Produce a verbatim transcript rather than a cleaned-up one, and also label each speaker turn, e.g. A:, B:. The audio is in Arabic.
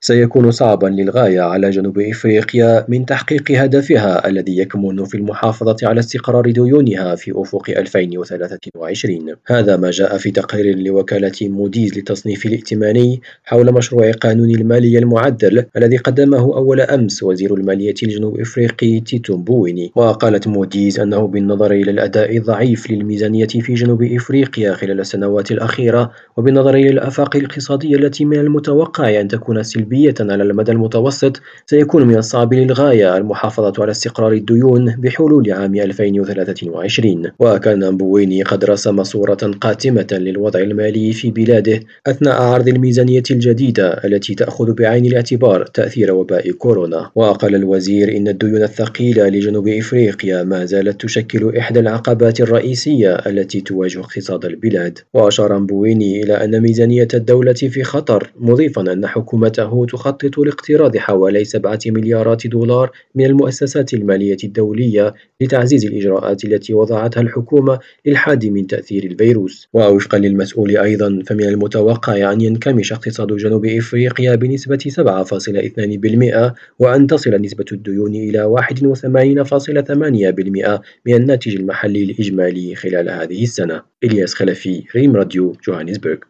A: سيكون صعبا للغاية على جنوب إفريقيا من تحقيق هدفها الذي يكمن في المحافظة على استقرار ديونها في أفق ألفين وثلاثة وعشرين. هذا ما جاء في تقرير لوكالة موديز للتصنيف الائتماني حول مشروع قانون المالية المعدل الذي قدمه أول أمس وزير المالية الجنوب إفريقي تيتو مبويني. وقالت موديز أنه بالنظر إلى الأداء الضعيف للميزانية في جنوب إفريقيا خلال السنوات الأخيرة، وبالنظر إلى الآفاق الاقتصادية التي من المتوقع أن تكون سلبية على المدى المتوسط، سيكون من الصعب للغاية المحافظة على استقرار الديون بحلول عام ألفين وثلاثة وعشرين. وكان مبويني قد رسم صورة قاتمة للوضع المالي في بلاده أثناء عرض الميزانية الجديدة التي تأخذ بعين الاعتبار تأثير وباء كورونا. وقال الوزير إن الديون الثقيلة لجنوب إفريقيا ما زالت تشكل إحدى العقبات الرئيسية التي تواجه اقتصاد البلاد. وأشار مبويني إلى أن ميزانية الدولة في خطر، مضيفا أن حكومته تخطط لاقتراض حوالي سبعة مليارات دولار من المؤسسات المالية الدولية لتعزيز الإجراءات التي وضعتها الحكومة للحد من تأثير الفيروس. ووفقا للمسؤول أيضا، فمن المتوقع أن ينكمش اقتصاد جنوب إفريقيا بنسبة سبعة فاصلة اثنين بالمئة، وأن تصل نسبة الديون إلى واحد وثمانين فاصلة ثمانية بالمئة من الناتج المحلي الإجمالي خلال هذه السنة. إلياس خلفي، ريم راديو، جوهانسبرغ.